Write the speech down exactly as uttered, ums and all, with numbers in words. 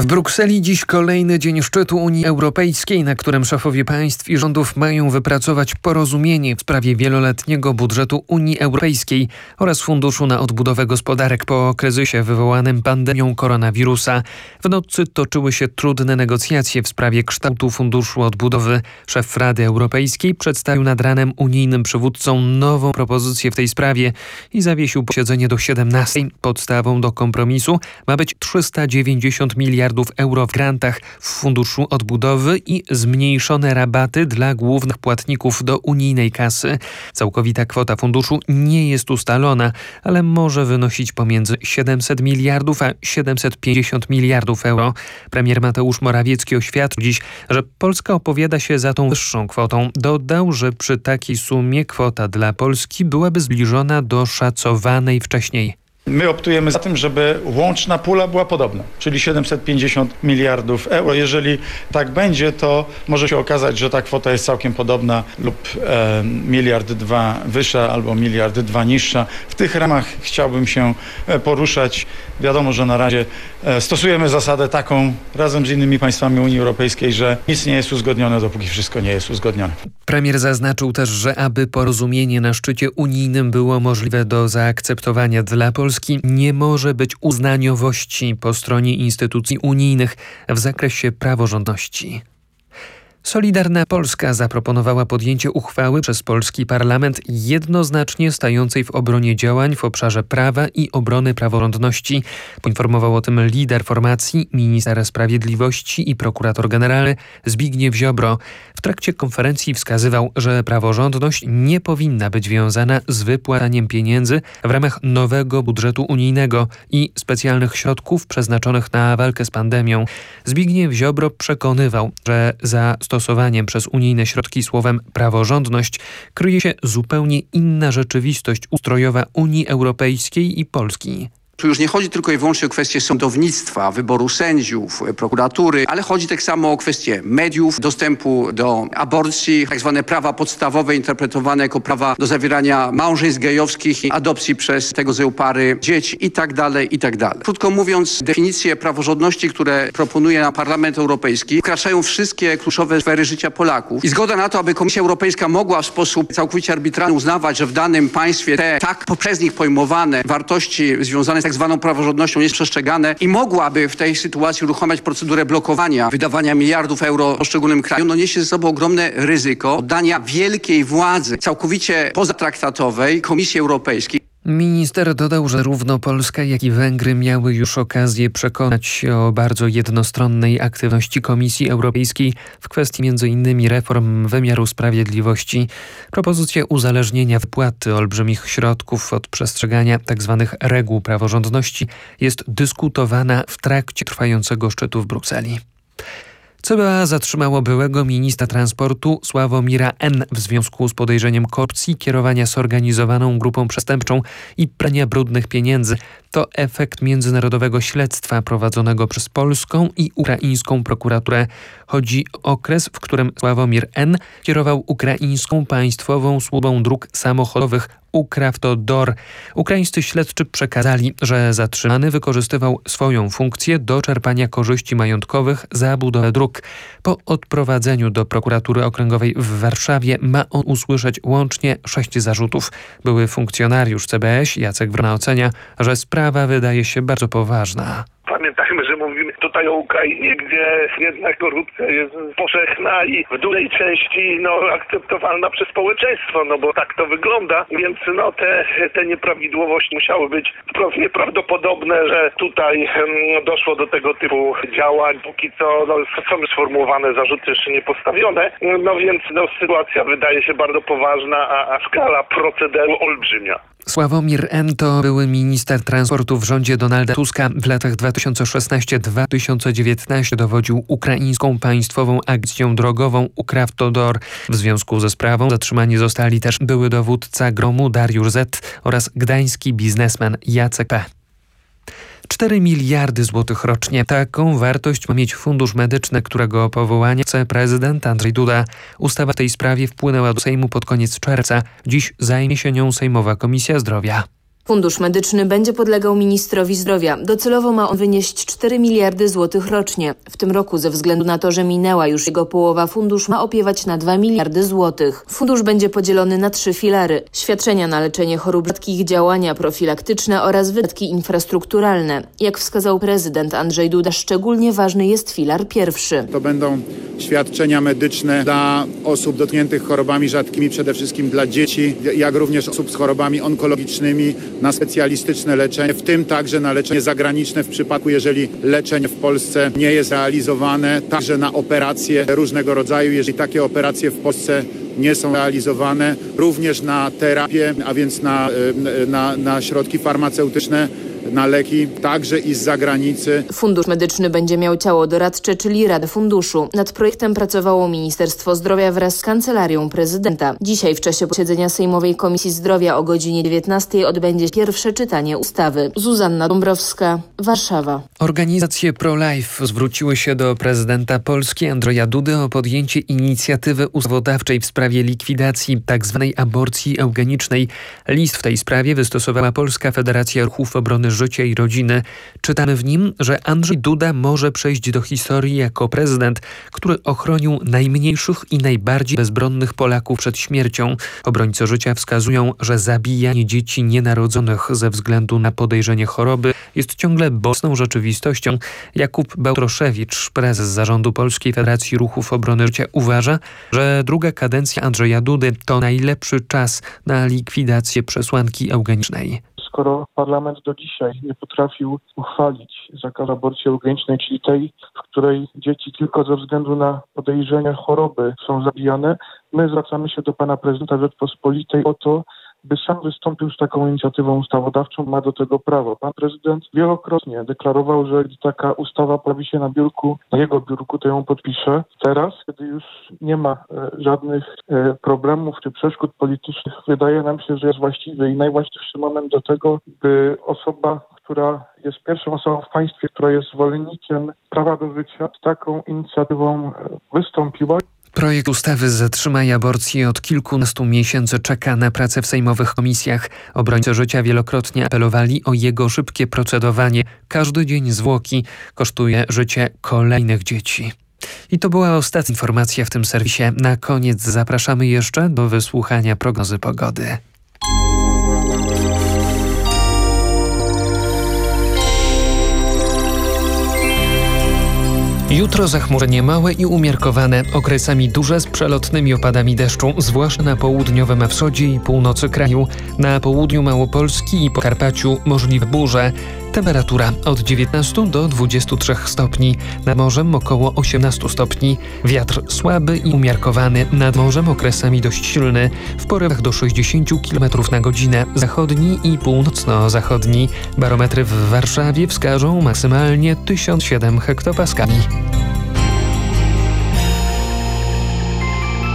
W Brukseli dziś kolejny dzień szczytu Unii Europejskiej, na którym szefowie państw i rządów mają wypracować porozumienie w sprawie wieloletniego budżetu Unii Europejskiej oraz Funduszu na odbudowę gospodarek po kryzysie wywołanym pandemią koronawirusa. W nocy toczyły się trudne negocjacje w sprawie kształtu Funduszu Odbudowy. Szef Rady Europejskiej przedstawił nad ranem unijnym przywódcom nową propozycję w tej sprawie i zawiesił posiedzenie do siedemnastej. Podstawą do kompromisu ma być trzysta dziewięćdziesiąt miliardów euro w grantach w Funduszu Odbudowy i zmniejszone rabaty dla głównych płatników do unijnej kasy. Całkowita kwota funduszu nie jest ustalona, ale może wynosić pomiędzy siedemset miliardów a siedemset pięćdziesiąt miliardów euro. Premier Mateusz Morawiecki oświadczył dziś, że Polska opowiada się za tą wyższą kwotą. Dodał, że przy takiej sumie kwota dla Polski byłaby zbliżona do szacowanej wcześniej. My optujemy za tym, żeby łączna pula była podobna, czyli siedemset pięćdziesiąt miliardów euro. Jeżeli tak będzie, to może się okazać, że ta kwota jest całkiem podobna lub e, miliard dwa wyższa albo miliard dwa niższa. W tych ramach chciałbym się poruszać. Wiadomo, że na razie e, stosujemy zasadę taką razem z innymi państwami Unii Europejskiej, że nic nie jest uzgodnione, dopóki wszystko nie jest uzgodnione. Premier zaznaczył też, że aby porozumienie na szczycie unijnym było możliwe do zaakceptowania dla Polski, nie może być uznaniowości po stronie instytucji unijnych w zakresie praworządności. Solidarna Polska zaproponowała podjęcie uchwały przez polski parlament jednoznacznie stającej w obronie działań w obszarze prawa i obrony praworządności. Poinformował o tym lider formacji, minister sprawiedliwości i prokurator generalny Zbigniew Ziobro. W trakcie konferencji wskazywał, że praworządność nie powinna być wiązana z wypłacaniem pieniędzy w ramach nowego budżetu unijnego i specjalnych środków przeznaczonych na walkę z pandemią. Zbigniew Ziobro przekonywał, że za stosowaniem przez unijne środki słowem praworządność kryje się zupełnie inna rzeczywistość ustrojowa Unii Europejskiej i Polski. Tu już nie chodzi tylko i wyłącznie o kwestie sądownictwa, wyboru sędziów, prokuratury, ale chodzi tak samo o kwestie mediów, dostępu do aborcji, tak zwane prawa podstawowe interpretowane jako prawa do zawierania małżeństw gejowskich i adopcji przez tego rodzaju pary dzieci i tak dalej, i tak dalej. Krótko mówiąc, definicje praworządności, które proponuje nam Parlament Europejski, wkraczają wszystkie kluczowe sfery życia Polaków. I zgoda na to, aby Komisja Europejska mogła w sposób całkowicie arbitralny uznawać, że w danym państwie te tak przez nich pojmowane wartości związane z tak zwaną praworządnością jest przestrzegane i mogłaby w tej sytuacji uruchamiać procedurę blokowania wydawania miliardów euro poszczególnym krajom, no niesie ze sobą ogromne ryzyko oddania wielkiej władzy całkowicie pozatraktatowej Komisji Europejskiej. Minister dodał, że zarówno Polska, jak i Węgry miały już okazję przekonać się o bardzo jednostronnej aktywności Komisji Europejskiej w kwestii między innymi reform wymiaru sprawiedliwości. Propozycja uzależnienia wypłaty olbrzymich środków od przestrzegania tzw. reguł praworządności jest dyskutowana w trakcie trwającego szczytu w Brukseli. C B A zatrzymało byłego ministra transportu Sławomira N. w związku z podejrzeniem korupcji, kierowania zorganizowaną grupą przestępczą i prania brudnych pieniędzy. To efekt międzynarodowego śledztwa prowadzonego przez polską i ukraińską prokuraturę. Chodzi o okres, w którym Sławomir N. kierował ukraińską państwową służbą dróg samochodowych Ukrawtodor. Ukraińscy śledczy przekazali, że zatrzymany wykorzystywał swoją funkcję do czerpania korzyści majątkowych za budowę dróg. Po odprowadzeniu do prokuratury okręgowej w Warszawie ma on usłyszeć łącznie sześć zarzutów. Były funkcjonariusz C B S Jacek Wrona ocenia, że sprawa wydaje się bardzo poważna. Pamiętajmy, że mówimy tutaj o Ukrainie, gdzie jednak korupcja jest powszechna i w dużej części no, akceptowalna przez społeczeństwo, no bo tak to wygląda, więc no te, te nieprawidłowości musiały być wprost nieprawdopodobne, że tutaj no, doszło do tego typu działań. Póki co no, są sformułowane zarzuty jeszcze nie postawione, no więc no, sytuacja wydaje się bardzo poważna, a, a skala procederu olbrzymia. Sławomir N. to były minister transportu w rządzie Donalda Tuska. W latach dwa tysiące szesnastym do dwa tysiące dziewiętnastego dowodził ukraińską państwową agencją drogową Ukrawtodor. W związku ze sprawą zatrzymani zostali też były dowódca Gromu Dariusz Z. oraz gdański biznesmen Jacek P. cztery miliardy złotych rocznie. Taką wartość ma mieć fundusz medyczny, którego powołanie chce prezydent Andrzej Duda. Ustawa w tej sprawie wpłynęła do Sejmu pod koniec czerwca. Dziś zajmie się nią Sejmowa Komisja Zdrowia. Fundusz Medyczny będzie podlegał ministrowi zdrowia. Docelowo ma on wynieść cztery miliardy złotych rocznie. W tym roku ze względu na to, że minęła już jego połowa, fundusz ma opiewać na dwa miliardy złotych. Fundusz będzie podzielony na trzy filary. Świadczenia na leczenie chorób rzadkich, działania profilaktyczne oraz wydatki infrastrukturalne. Jak wskazał prezydent Andrzej Duda, szczególnie ważny jest filar pierwszy. To będą świadczenia medyczne dla osób dotkniętych chorobami rzadkimi, przede wszystkim dla dzieci, jak również osób z chorobami onkologicznymi, na specjalistyczne leczenie, w tym także na leczenie zagraniczne w przypadku, jeżeli leczenie w Polsce nie jest realizowane, także na operacje różnego rodzaju, jeżeli takie operacje w Polsce nie są realizowane, również na terapię, a więc na, na, na środki farmaceutyczne, na leki, także i z zagranicy. Fundusz Medyczny będzie miał ciało doradcze, czyli Radę Funduszu. Nad projektem pracowało Ministerstwo Zdrowia wraz z Kancelarią Prezydenta. Dzisiaj w czasie posiedzenia Sejmowej Komisji Zdrowia o godzinie dziewiętnastej odbędzie pierwsze czytanie ustawy. Zuzanna Dąbrowska, Warszawa. Organizacje pro-life zwróciły się do prezydenta Polski Andrzeja Dudy o podjęcie inicjatywy ustawodawczej w sprawie likwidacji tzw. aborcji eugenicznej. List w tej sprawie wystosowała Polska Federacja Ruchów Obrony Życia i Rodziny. Czytamy w nim, że Andrzej Duda może przejść do historii jako prezydent, który ochronił najmniejszych i najbardziej bezbronnych Polaków przed śmiercią. Obrońcy życia wskazują, że zabijanie dzieci nienarodzonych ze względu na podejrzenie choroby jest ciągle bolesną rzeczywistością. Jakub Bałtroszewicz, prezes zarządu Polskiej Federacji Ruchów Obrony Życia, uważa, że druga kadencja Andrzeja Dudy to najlepszy czas na likwidację przesłanki eugenicznej. Skoro parlament do dzisiaj nie potrafił uchwalić zakazu aborcji eugenicznej, czyli tej, w której dzieci tylko ze względu na podejrzenie choroby są zabijane, my zwracamy się do pana prezydenta Rzeczpospolitej o to, by sam wystąpił z taką inicjatywą ustawodawczą, ma do tego prawo. Pan prezydent wielokrotnie deklarował, że gdy taka ustawa pojawi się na biurku, na jego biurku, to ją podpisze. Teraz, kiedy już nie ma e, żadnych e, problemów czy przeszkód politycznych, wydaje nam się, że jest właściwy i najwłaściwszy moment do tego, by osoba, która jest pierwszą osobą w państwie, która jest zwolennikiem prawa do życia, z taką inicjatywą wystąpiła. Projekt ustawy Zatrzymaj aborcję od kilkunastu miesięcy czeka na pracę w sejmowych komisjach. Obrońcy życia wielokrotnie apelowali o jego szybkie procedowanie. Każdy dzień zwłoki kosztuje życie kolejnych dzieci. I to była ostatnia informacja w tym serwisie. Na koniec zapraszamy jeszcze do wysłuchania prognozy pogody. Jutro zachmurzenie małe i umiarkowane, okresami duże z przelotnymi opadami deszczu, zwłaszcza na południowym wschodzie i północy kraju. Na południu Małopolski i Podkarpaciu możliwe burze. Temperatura od dziewiętnastu do dwudziestu trzech stopni, nad morzem około osiemnastu stopni. Wiatr słaby i umiarkowany, nad morzem okresami dość silny, w porywach do sześćdziesięciu kilometrów na godzinę, zachodni i północno-zachodni. Barometry w Warszawie wskażą maksymalnie tysiąc siedem hektopaskali.